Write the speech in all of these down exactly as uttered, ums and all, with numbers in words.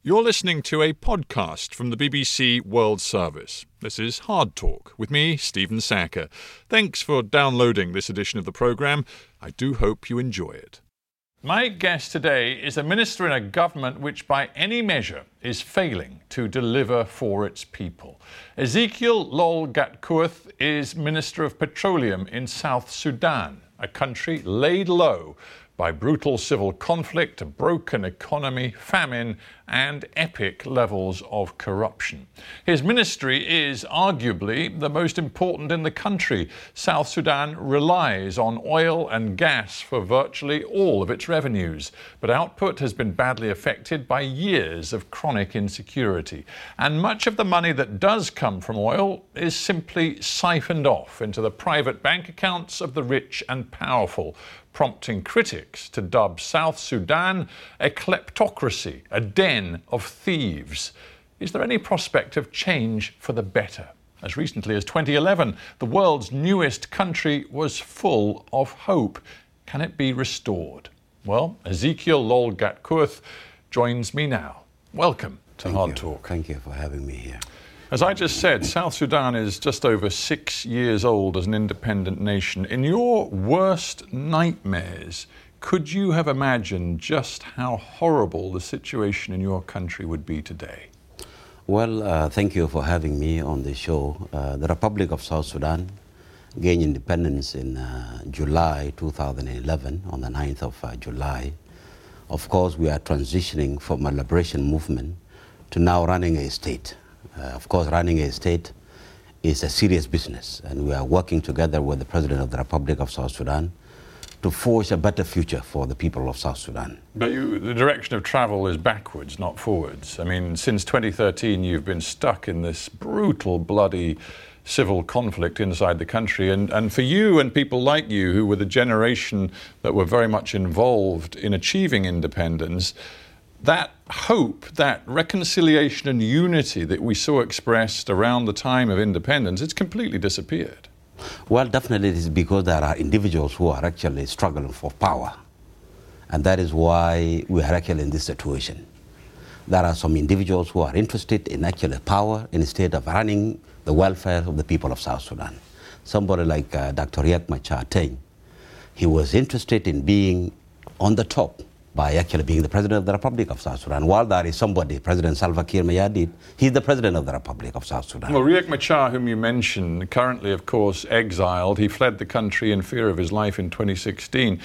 You're listening to a podcast from the B B C World Service. This is Hard Talk with me, Stephen Sacker. Thanks for downloading this edition of the programme. I do hope you enjoy it. My guest today is a minister in a government which by any measure is failing to deliver for its people. Ezekiel Lol Gatkuoth is Minister of Petroleum in South Sudan, a country laid low by brutal civil conflict, a broken economy, famine, and epic levels of corruption. His ministry is arguably the most important in the country. South Sudan relies on oil and gas for virtually all of its revenues, but output has been badly affected by years of chronic insecurity. And much of the money that does come from oil is simply siphoned off into the private bank accounts of the rich and powerful, prompting critics to dub South Sudan a kleptocracy, a den of thieves. Is there any prospect of change for the better? As recently as twenty eleven, the world's newest country was full of hope. Can it be restored? Well, Ezekiel Lol Gatkuoth joins me now. Welcome to Thank Hard you. Talk. Thank you for having me here. As I just said, South Sudan is just over six years old as an independent nation. In your worst nightmares, could you have imagined just how horrible the situation in your country would be today? Well, uh, thank you for having me on the show. Uh, the Republic of South Sudan gained independence in uh, July two thousand eleven, on the ninth of uh, July. Of course, we are transitioning from a liberation movement to now running a state. Uh, of course, running a state is a serious business, and we are working together with the President of the Republic of South Sudan to forge a better future for the people of South Sudan. But you, the direction of travel is backwards, not forwards. I mean, since twenty thirteen, you've been stuck in this brutal, bloody civil conflict inside the country. And, and for you and people like you, who were the generation that were very much involved in achieving independence, that hope, that reconciliation and unity that we saw expressed around the time of independence, it's completely disappeared. Well, definitely it is because there are individuals who are actually struggling for power. And that is why we are actually in this situation. There are some individuals who are interested in actually power instead of running the welfare of the people of South Sudan. Somebody like uh, Doctor Riek Machar Teng, he was interested in being on the top by actually being the President of the Republic of South Sudan. While there is somebody, President Salva Kiir Mayardit, he's the President of the Republic of South Sudan. Well, Riek Machar, whom you mentioned, currently, of course, exiled. He fled the country in fear of his life in twenty sixteen.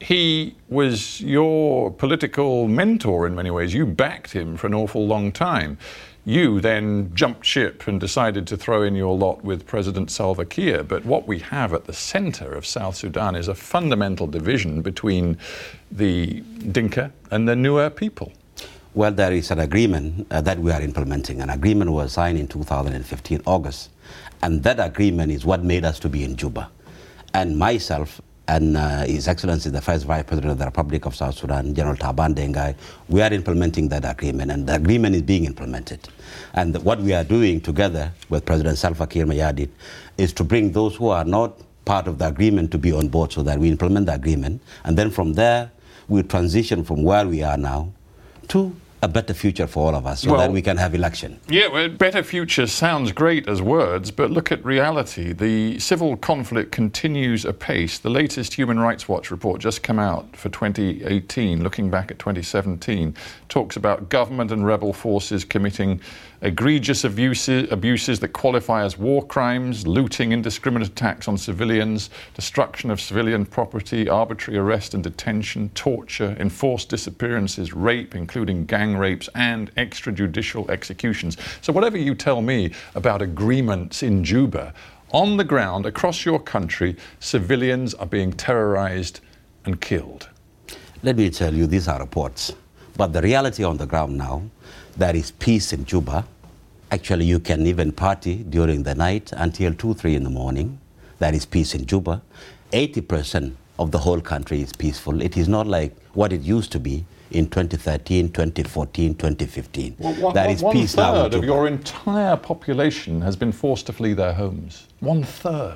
He was your political mentor in many ways. You backed him for an awful long time. You then jumped ship and decided to throw in your lot with President Salva Kiir. But what we have at the center of South Sudan is a fundamental division between the Dinka and the Nuer people. Well, there is an agreement uh, that we are implementing. An agreement was signed in two thousand fifteen, August. And that agreement is what made us to be in Juba. And myself and uh, His Excellency, the First Vice President of the Republic of South Sudan, General Taban Dengai, we are implementing that agreement, and the agreement is being implemented. And what we are doing together with President Salva Kiir Mayardit is to bring those who are not part of the agreement to be on board so that we implement the agreement. And then from there, we transition from where we are now to a better future for all of us so well, that we can have election. Yeah, well, better future sounds great as words, but look at reality. The civil conflict continues apace. The latest Human Rights Watch report just come out for twenty eighteen, looking back at twenty seventeen, talks about government and rebel forces committing egregious abuses, abuses that qualify as war crimes, looting, indiscriminate attacks on civilians, destruction of civilian property, arbitrary arrest and detention, torture, enforced disappearances, rape, including gang rapes, and extrajudicial executions. So whatever you tell me about agreements in Juba, on the ground, across your country, civilians are being terrorized and killed. Let me tell you, these are reports. But the reality on the ground now, there is peace in Juba. Actually, you can even party during the night until two, three in the morning. There is peace in Juba. eighty percent of the whole country is peaceful. It is not like what it used to be in twenty thirteen, twenty fourteen, twenty fifteen. Well, one, there is one peace now in third of Juba. your entire population has been forced to flee their homes. One third.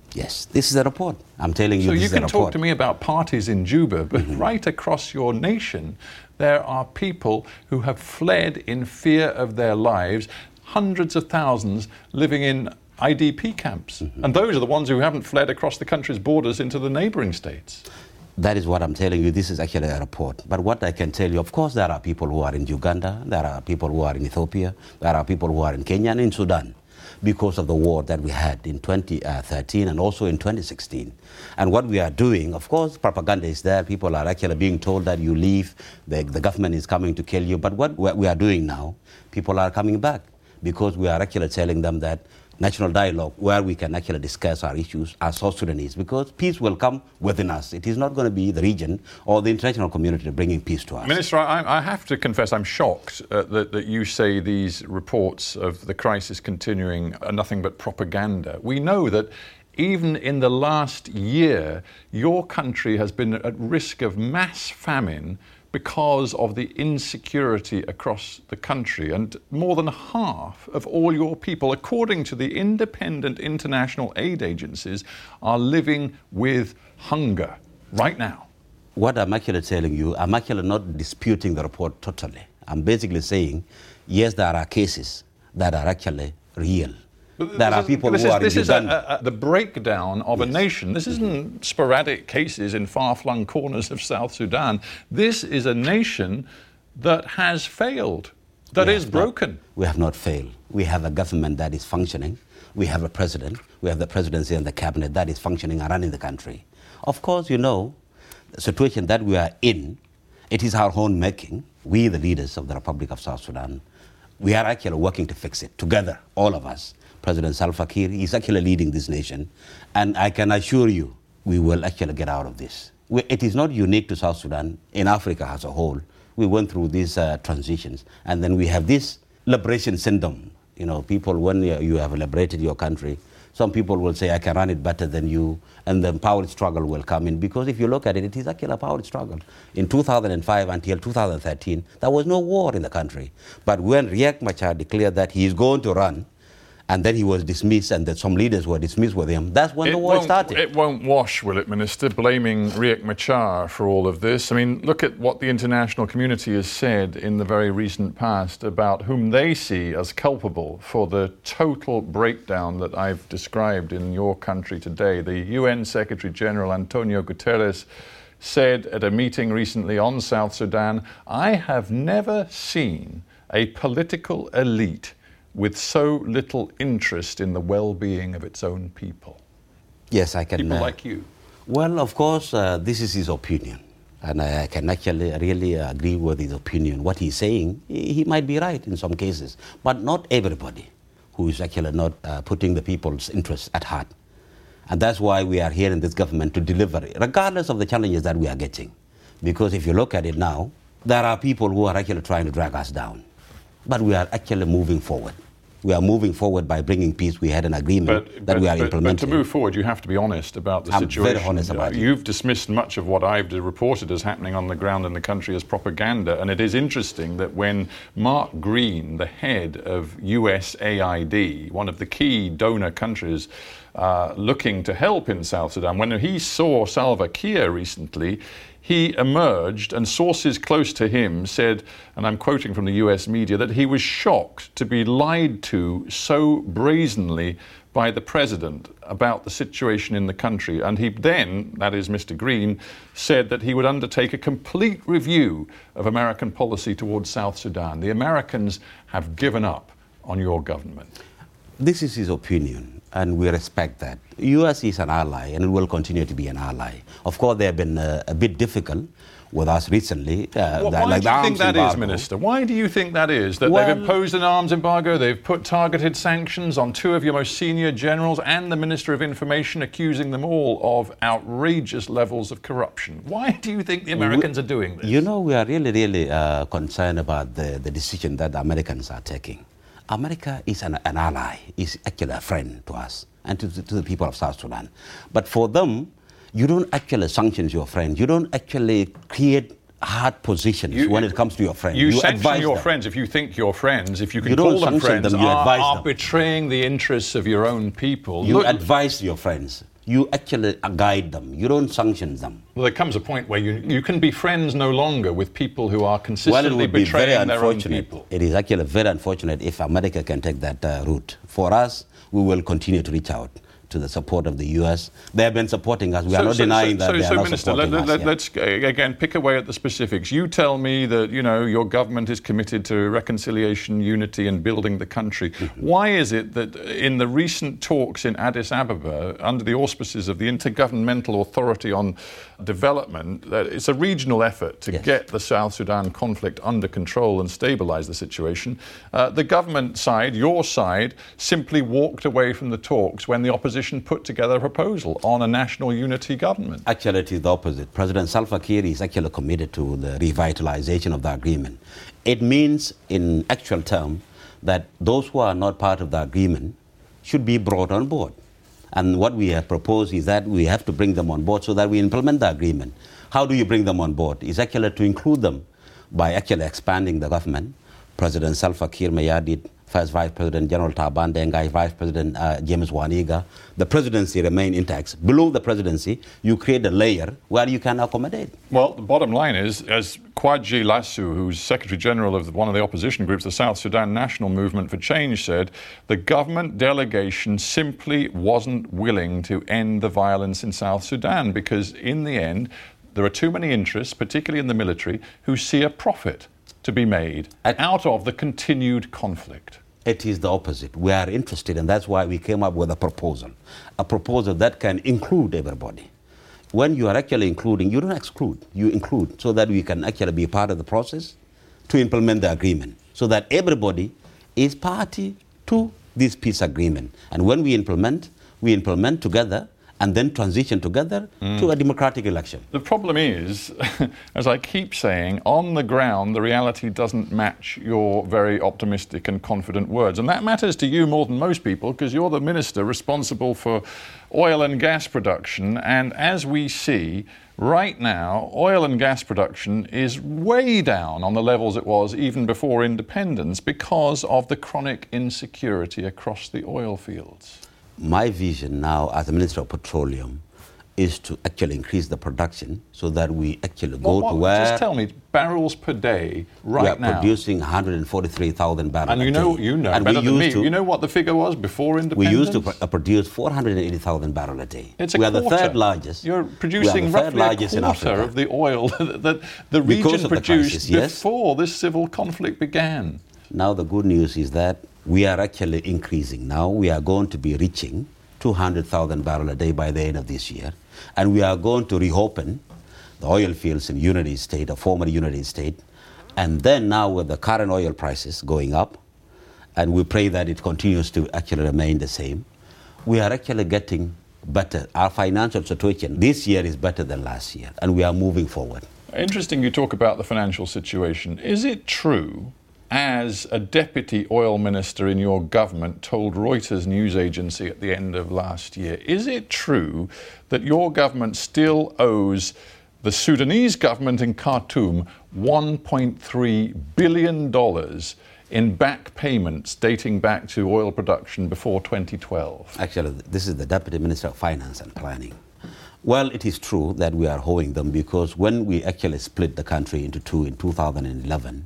Yes, this is a report. I'm telling you, so this you is can a report. talk to me about parties in Juba, but Mm-hmm. right across your nation, there are people who have fled in fear of their lives, hundreds of thousands living in I D P camps. Mm-hmm. And those are the ones who haven't fled across the country's borders into the neighboring states. That is what I'm telling you. This is actually a report. But what I can tell you, of course, there are people who are in Uganda, there are people who are in Ethiopia, there are people who are in Kenya and in Sudan because of the war that we had in twenty thirteen and also in twenty sixteen. And what we are doing, of course, propaganda is there. People are actually being told that you leave, the, the government is coming to kill you. But what we are doing now, people are coming back because we are actually telling them that national dialogue where we can actually discuss our issues as South Sudanese, because peace will come within us. It is not going to be the region or the international community bringing peace to us. Minister, I, I have to confess I'm shocked uh, that, that you say these reports of the crisis continuing are nothing but propaganda. We know that even in the last year, your country has been at risk of mass famine because of the insecurity across the country. And more than half of all your people, according to the independent international aid agencies, are living with hunger right now. What I'm actually telling you, I'm actually not disputing the report totally. I'm basically saying, yes, there are cases that are actually real. There are people this who is, are this in is Uganda. a, a, the breakdown of yes. a nation. This isn't sporadic cases in far-flung corners of South Sudan. This is a nation that has failed, that is broken. Not, we have not failed. We have a government that is functioning. We have a president. We have the presidency and the cabinet that is functioning and running the country. Of course, you know, the situation that we are in, it is our own making. We, the leaders of the Republic of South Sudan, we are actually working to fix it together, all of us. President Salva Kiir is actually leading this nation, and I can assure you we will actually get out of this. We, it is not unique to South Sudan. In Africa as a whole, we went through these uh, transitions, and then we have this liberation syndrome. You know, people, when you, you have liberated your country, some people will say, I can run it better than you, and the power struggle will come in. Because if you look at it, it is actually a power struggle. In two thousand five until two thousand thirteen, there was no war in the country. But when Riek Machar declared that he is going to run, and then he was dismissed, and that some leaders were dismissed with him, that's when it the war started. It won't wash, will it, Minister, blaming Riek Machar for all of this? I mean, look at what the international community has said in the very recent past about whom they see as culpable for the total breakdown that I've described in your country today. The U N Secretary General Antonio Guterres said at a meeting recently on South Sudan, I have never seen a political elite with so little interest in the well-being of its own people. Yes, I can. People uh, like you. Well, of course, uh, this is his opinion. And I, I can actually really agree with his opinion. What he's saying, he, he might be right in some cases. But not everybody who is actually not uh, putting the people's interests at heart. And that's why we are here in this government to deliver, regardless of the challenges that we are getting. Because if you look at it now, there are people who are actually trying to drag us down. But we are actually moving forward. We are moving forward by bringing peace. We had an agreement but, that but, we are but, implementing. But to move forward, you have to be honest about the I'm situation. very honest about it. You've dismissed much of what I've reported as happening on the ground in the country as propaganda. And it is interesting that when Mark Green, the head of U S A I D, one of the key donor countries uh, looking to help in South Sudan, when he saw Salva Kiir recently, he emerged, and sources close to him said, and I'm quoting from the U S media, that he was shocked to be lied to so brazenly by the president about the situation in the country. And he then, that is Mister Green, said that he would undertake a complete review of American policy towards South Sudan. The Americans have given up on your government. This is his opinion, and we respect that. U S is an ally, and it will continue to be an ally. Of course, they have been uh, a bit difficult with us recently. Uh, well, the, why like do you the think that embargo. is, Minister? Why do you think that is? That well, they've imposed an arms embargo, they've put targeted sanctions on two of your most senior generals and the Minister of Information, accusing them all of outrageous levels of corruption. Why do you think the Americans we, are doing this? You know, we are really, really uh, concerned about the, the decision that the Americans are taking. America is an, an ally, is actually a friend to us and to, to the people of South Sudan. But for them, you don't actually sanction your friend. You don't actually create hard positions you, when it comes to your friends. You, you sanction your them. friends if you think your friends, if you can you call don't them friends, them, you are, advise are them. betraying the interests of your own people. You Look, advise your friends. You actually guide them. You don't sanction them. Well, there comes a point where you you can be friends no longer with people who are consistently well, it would be betraying very their own unfortunate. people. It is actually very unfortunate if America can take that uh, route. For us, we will continue to reach out to the support of the U S. They have been supporting us. We so, are not so, denying so, that so, they so are not Minister, supporting let, us. let, yeah. let's uh, again pick away at the specifics. You tell me that you know your government is committed to reconciliation, unity, and building the country. Mm-hmm. Why is it that in the recent talks in Addis Ababa, under the auspices of the Intergovernmental Authority on Development, that it's a regional effort to yes. get the South Sudan conflict under control and stabilise the situation, uh, the government side, your side, simply walked away from the talks when the opposition put together a proposal on a national unity government? Actually, it is the opposite. President Salva Kiir is actually committed to the revitalization of the agreement. It means, in actual terms, that those who are not part of the agreement should be brought on board. And what we have proposed is that we have to bring them on board so that we implement the agreement. How do you bring them on board? It's actually to include them by actually expanding the government. President Salva Kiir Mayardit, First Vice President General Taban Dengai, Vice President uh, James Waniga. The presidency remain intact. Below the presidency, you create a layer where you can accommodate. Well, the bottom line is, as Kwadji Lassu, who's Secretary General of one of the opposition groups, the South Sudan National Movement for Change, said, the government delegation simply wasn't willing to end the violence in South Sudan because, in the end, there are too many interests, particularly in the military, who see a profit to be made At, out of the continued conflict. It is the opposite. We are interested, and that's why we came up with a proposal. A proposal that can include everybody. When you are actually including, you don't exclude, you include so that we can actually be part of the process to implement the agreement, so that everybody is party to this peace agreement. And when we implement, we implement together and then transition together mm. to a democratic election. The problem is, as I keep saying, on the ground, the reality doesn't match your very optimistic and confident words. And that matters to you more than most people because you're the minister responsible for oil and gas production. And as we see, right now, oil and gas production is way down on the levels it was even before independence because of the chronic insecurity across the oil fields. My vision now as the Minister of Petroleum is to actually increase the production so that we actually go what, what, to where... Just tell me, barrels per day right now. We are now. producing one hundred forty-three thousand barrels and you a know, day. you know and better than me. To, you know what the figure was before independence? We used to pr- produce four hundred eighty thousand barrels a day. It's a we are quarter. the third largest. You're producing roughly a quarter of the oil that the region produced crisis, yes. before this civil conflict began. Now the good news is that we are actually increasing. Now we are going to be reaching two hundred thousand barrels a day by the end of this year. And we are going to reopen the oil fields in Unity State, a former Unity State. And then now with the current oil prices going up, and we pray that it continues to actually remain the same, we are actually getting better. Our financial situation this year is better than last year, and we are moving forward. Interesting you talk about the financial situation. Is it true, as a deputy oil minister in your government told Reuters news agency at the end of last year, is it true that your government still owes the Sudanese government in Khartoum one point three billion dollars in back payments dating back to oil production before twenty twelve? Actually, this is the Deputy Minister of Finance and Planning. Well, it is true that we are owing them because when we actually split the country into two in two thousand eleven,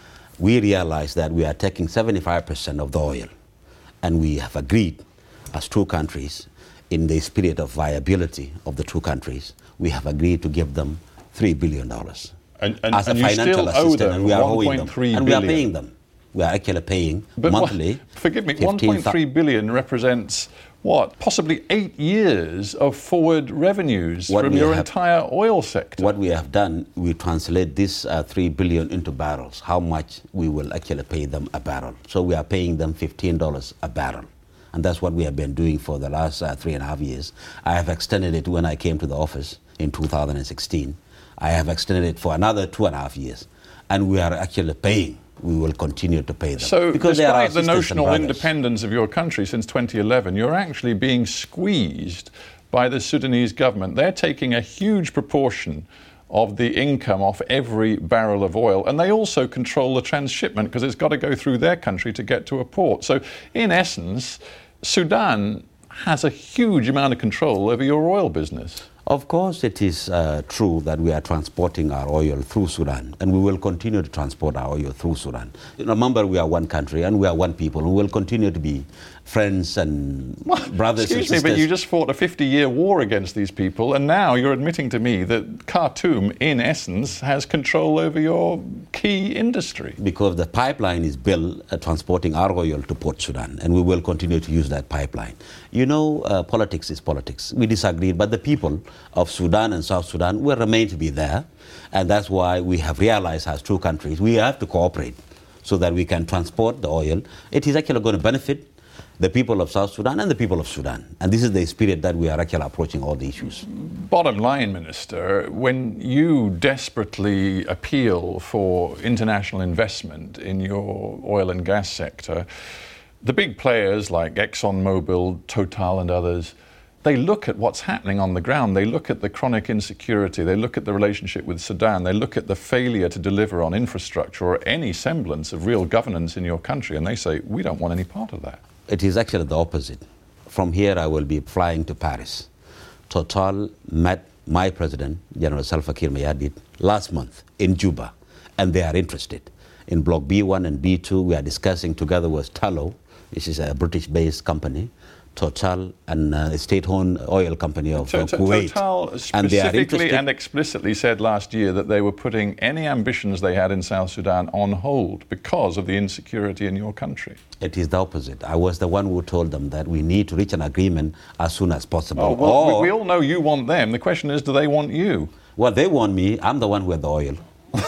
we realized that we are taking seventy-five percent of the oil, and we have agreed as two countries, in the spirit of viability of the two countries, we have agreed to give them three billion dollars and, and, as a and financial assistance, and we are owing them, and we are billion. paying them. We are actually paying but monthly. What, forgive me, one point three billion represents what? Possibly eight years of forward revenues what from your have, entire oil sector. What we have done, we translate this uh, three billion into barrels, how much we will actually pay them a barrel. So we are paying them fifteen dollars a barrel. And that's what we have been doing for the last uh, three and a half years. I have extended it when I came to the office in two thousand sixteen. I have extended it for another two and a half years. And we are actually paying. We will continue to pay them. So because despite the notional independence of your country since twenty eleven, you're actually being squeezed by the Sudanese government. They're taking a huge proportion of the income off every barrel of oil, and they also control the transshipment because it's got to go through their country to get to a port. So in essence, Sudan has a huge amount of control over your oil business. Of course, it is uh, true that we are transporting our oil through Sudan, and we will continue to transport our oil through Sudan. Remember, we are one country, and we are one people, and we will continue to be friends and well, brothers excuse and sisters. me, but you just fought a fifty-year war against these people, and now you're admitting to me that Khartoum, in essence, has control over your key industry. Because the pipeline is built uh, transporting our oil to Port Sudan, and we will continue to use that pipeline. You know, uh, politics is politics. We disagreed, but the people of Sudan and South Sudan will remain to be there, and that's why we have realized as two countries we have to cooperate so that we can transport the oil. It is actually going to benefit the people of South Sudan and the people of Sudan, and this is the spirit that we are actually approaching all the issues. Bottom line, Minister, when you desperately appeal for international investment in your oil and gas sector, the big players like ExxonMobil, Total and others, they look at what's happening on the ground. They look at the chronic insecurity. They look at the relationship with Sudan. They look at the failure to deliver on infrastructure or any semblance of real governance in your country, and they say, we don't want any part of that. It is actually the opposite. From here, I will be flying to Paris. Total met my president, General Salva Kiir Mayardit, last month in Juba, and they are interested. In Block B one and B two, we are discussing together with Tullow, which is a British-based company, Total, and uh, a state-owned oil company of so, uh, to, Kuwait. Total specifically and, and explicitly said last year that they were putting any ambitions they had in South Sudan on hold because of the insecurity in your country. It is the opposite. I was the one who told them that we need to reach an agreement as soon as possible. Oh, well, or, we, we all know you want them. The question is, do they want you? Well, they want me. I'm the one who had the oil.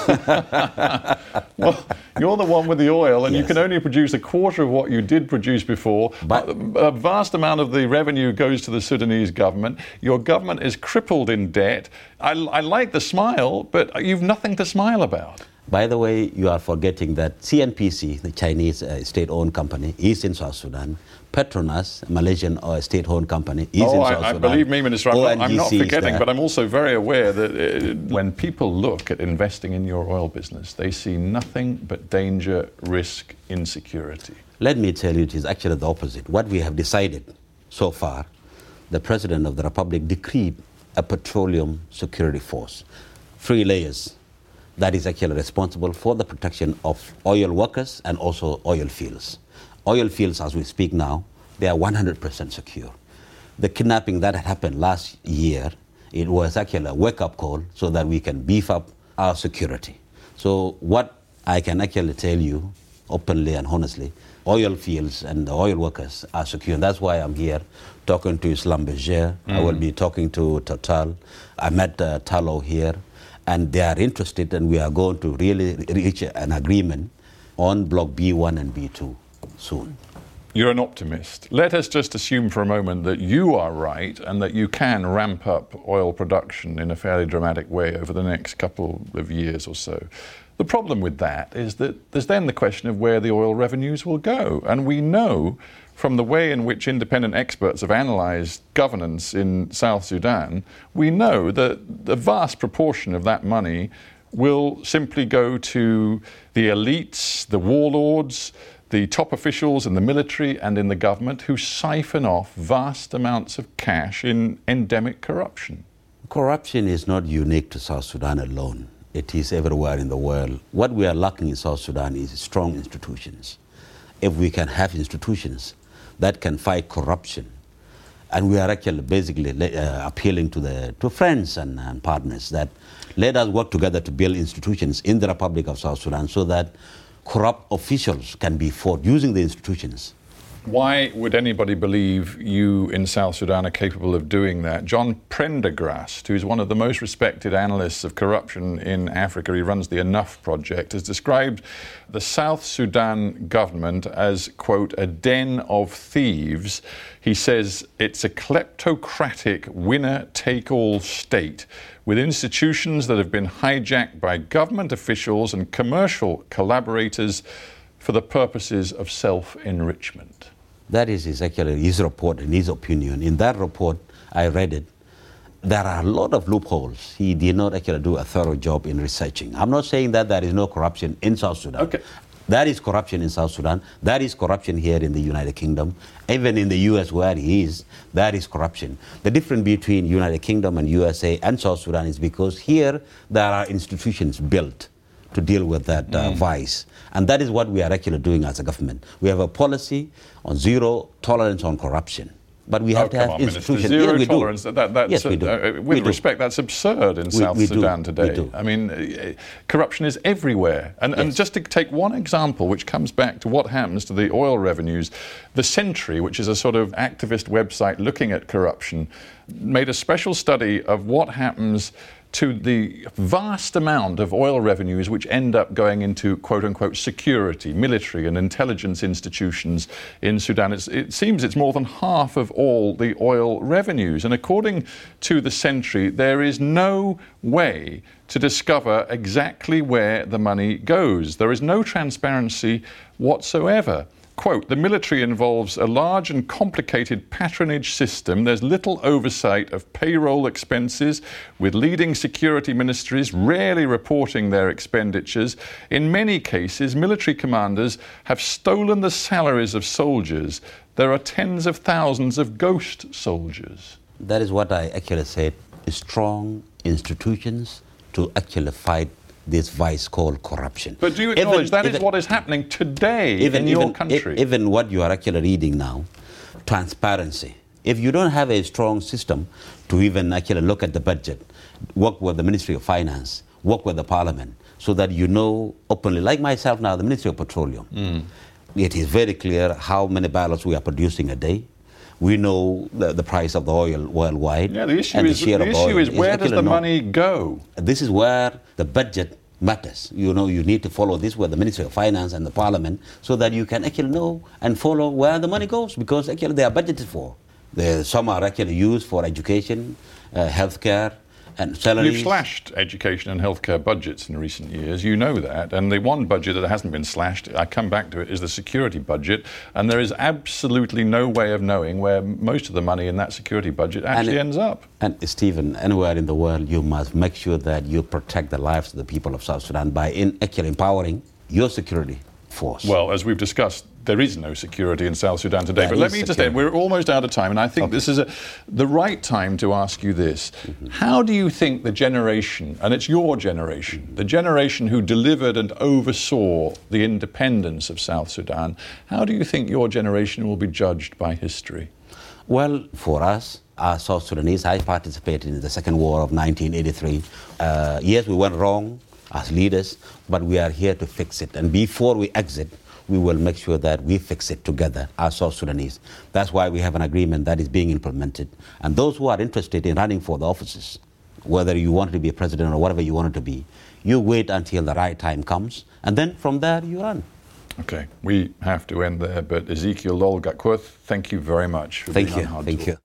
Well, you're the one with the oil, and yes. you can only produce a quarter of what you did produce before. But a vast amount of the revenue goes to the Sudanese government. Your government is crippled in debt. I, I like the smile, but you've nothing to smile about. By the way, you are forgetting that C N P C, the Chinese uh, state-owned company, is in South Sudan. Petronas, a Malaysian uh, state-owned company, is oh, in South I, I Sudan. Believe me, Minister, I'm not, I'm not forgetting, there. but I'm also very aware that uh, when people look at investing in your oil business, they see nothing but danger, risk, insecurity. Let me tell you, it is actually the opposite. What we have decided so far, the President of the Republic decreed a petroleum security force, three layers, that is actually responsible for the protection of oil workers and also oil fields. Oil fields, as we speak now, they are one hundred percent secure. The kidnapping that had happened last year, it was actually a wake-up call so that we can beef up our security. So what I can actually tell you openly and honestly, oil fields and the oil workers are secure. And that's why I'm here talking to Schlumberger. Mm. I will be talking to Total. I met uh, Tullow here. And they are interested, and we are going to really reach an agreement on Block B one and B two soon. You're an optimist. Let us just assume for a moment that you are right and that you can ramp up oil production in a fairly dramatic way over the next couple of years or so. The problem with that is that there's then the question of where the oil revenues will go. And we know from the way in which independent experts have analysed governance in South Sudan, we know that the vast proportion of that money will simply go to the elites, the warlords, the top officials in the military and in the government who siphon off vast amounts of cash in endemic corruption. Corruption is not unique to South Sudan alone. It is everywhere in the world. What we are lacking in South Sudan is strong institutions. If we can have institutions that can fight corruption, and we are actually basically uh, appealing to the to friends and, and partners that let us work together to build institutions in the Republic of South Sudan so that corrupt officials can be fought using the institutions. Why would anybody believe you in South Sudan are capable of doing that? John Prendergast, who's one of the most respected analysts of corruption in Africa, he runs the Enough Project, has described the South Sudan government as, quote, a den of thieves. He says it's a kleptocratic winner-take-all state with institutions that have been hijacked by government officials and commercial collaborators for the purposes of self-enrichment. That is his, actually his report and his opinion. In that report, I read it, there are a lot of loopholes. He did not actually do a thorough job in researching. I'm not saying that there is no corruption in South Sudan. Okay. That is corruption in South Sudan. That is corruption here in the United Kingdom. Even in the U S where he is, that is corruption. The difference between United Kingdom and U S A and South Sudan is because here there are institutions built to deal with that uh, mm. vice. And that is what we are actually doing as a government. We have a policy on zero tolerance on corruption. But we have oh, to have on, institutions. Zero yes, we tolerance. Do. That, that's, yes, we do. Uh, with we respect, do. that's absurd in we, South we Sudan do. today. We do. I mean, uh, corruption is everywhere. And, yes. and just to take one example, which comes back to what happens to the oil revenues, The Sentry, which is a sort of activist website looking at corruption, made a special study of what happens to the vast amount of oil revenues which end up going into quote-unquote security, military and intelligence institutions in Sudan. It's, it seems it's more than half of all the oil revenues. And according to The Sentry, there is no way to discover exactly where the money goes. There is no transparency whatsoever. Quote, the military involves a large and complicated patronage system. There's little oversight of payroll expenses, with leading security ministries rarely reporting their expenditures. In many cases, military commanders have stolen the salaries of soldiers. There are tens of thousands of ghost soldiers. That is what I actually said, strong institutions to actually fight this vice called corruption. But do you acknowledge even, that even, is what is happening today even, in your even, country? Even what you are actually reading now, transparency. If you don't have a strong system to even actually look at the budget, work with the Ministry of Finance, work with the Parliament, so that you know openly, like myself now, the Ministry of Petroleum, mm. it is very clear how many barrels we are producing a day. We know the, the price of the oil worldwide. Yeah, the issue is, the the issue is where does the money go? This is where the budget matters. You know, you need to follow this with the Ministry of Finance and the Parliament so that you can actually know and follow where the money goes, because actually they are budgeted for. There, some are actually used for education, uh, healthcare, and salaries. You've slashed education and healthcare budgets in recent years, you know that, and the one budget that hasn't been slashed, I come back to it, is the security budget, and there is absolutely no way of knowing where most of the money in that security budget actually it, ends up. And Stephen, anywhere in the world, you must make sure that you protect the lives of the people of South Sudan by in actually empowering your security force. Well, as we've discussed, there is no security in South Sudan today. There but let me security. just end. We're almost out of time, and I think okay. this is a, the right time to ask you this. Mm-hmm. How do you think the generation, and it's your generation, mm-hmm. the generation who delivered and oversaw the independence of South Sudan, how do you think your generation will be judged by history? Well, for us, as South Sudanese, I participated in the Second War of nineteen eighty-three. Uh, yes, we went wrong as leaders, but we are here to fix it. And before we exit, we will make sure that we fix it together as South Sudanese. That's why we have an agreement that is being implemented. And those who are interested in running for the offices, whether you want to be a president or whatever you want it to be, you wait until the right time comes, and then from there you run. Okay, we have to end there, but Ezekiel Lol Gatkworth, thank you very much for thank being you. on Hard Thank Talk.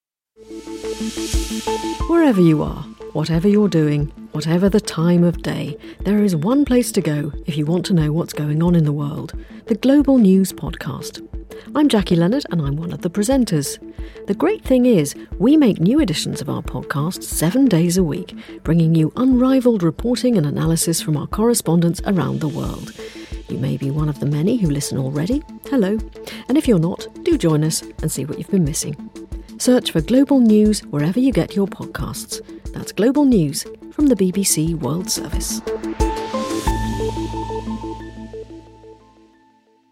you. Wherever you are, whatever you're doing, whatever the time of day, there is one place to go if you want to know what's going on in the world, the Global News Podcast. I'm Jackie Leonard and I'm one of the presenters. The great thing is, we make new editions of our podcast seven days a week, bringing you unrivaled reporting and analysis from our correspondents around the world. You may be one of the many who listen already. Hello. And if you're not, do join us and see what you've been missing. Search for Global News wherever you get your podcasts. That's Global News from the B B C World Service.